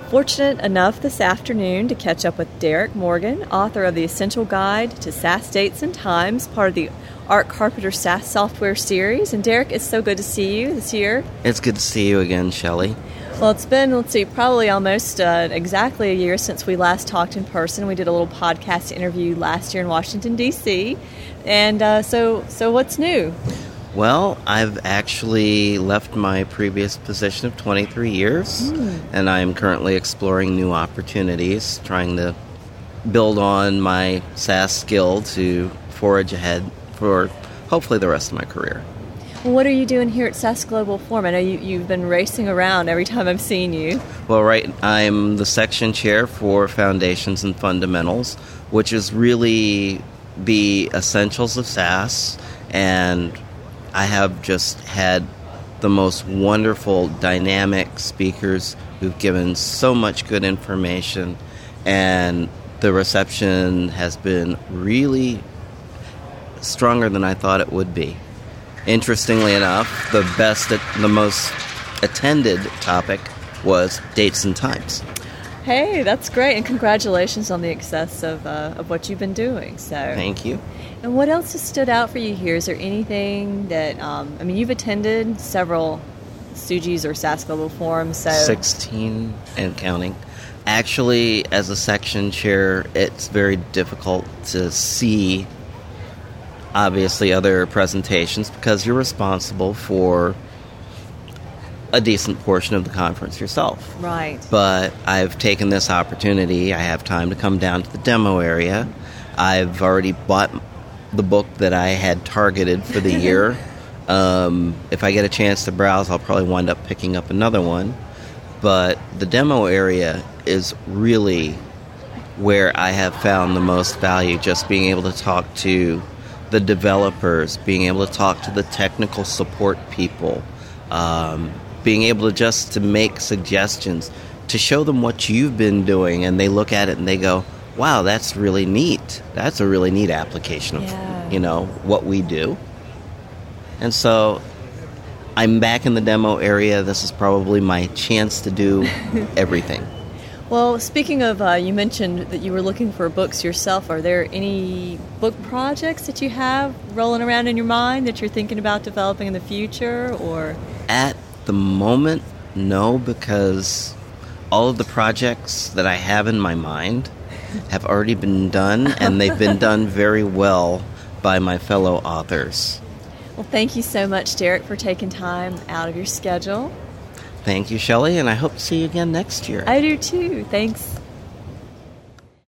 Fortunate enough this afternoon to catch up with Derek Morgan, author of The Essential Guide to SaaS Dates and Times, part of the Art Carpenter SaaS software series. And Derek, it's so good to see you this year. It's good to see you again, Shelley. Well, it's been, probably almost exactly a year since we last talked in person. We did a little podcast interview last year in Washington, D.C. And so what's new? Well, I've actually left my previous position of 23 years, and I'm currently exploring new opportunities, trying to build on my SaaS skill to forage ahead for hopefully the rest of my career. Well, what are you doing here at SaaS Global Forum? I know you've been racing around every time I've seen you. Well, I'm the section chair for Foundations and Fundamentals, which is really the essentials of SaaS, and I have just had the most wonderful, dynamic speakers who've given so much good information, and the reception has been really stronger than I thought it would be. Interestingly enough, the most attended topic was dates and times. Hey, that's great, and congratulations on the success of what you've been doing. So thank you. And what else has stood out for you here? Is there anything that, you've attended several SUGIs or SaaS Global Forums. So 16 and counting. Actually, as a section chair, it's very difficult to see, obviously, other presentations because you're responsible for a decent portion of the conference yourself. Right. But I've taken this opportunity. I have time to come down to the demo area. I've already bought the book that I had targeted for the year. If I get a chance to browse, I'll probably wind up picking up another one. But the demo area is really where I have found the most value, just being able to talk to the developers, being able to talk to the technical support people, being able to make suggestions, to show them what you've been doing, and they look at it and they go, wow, that's really neat. That's a really neat application of, what we do. And so I'm back in the demo area. This is probably my chance to do everything. Well, speaking of, you mentioned that you were looking for books yourself. Are there any book projects that you have rolling around in your mind that you're thinking about developing in the future, or? At the moment, no, because all of the projects that I have in my mind have already been done, and they've been done very well by my fellow authors. Well, thank you so much, Derek, for taking time out of your schedule. Thank you, Shelley, and I hope to see you again next year. I do too. Thanks.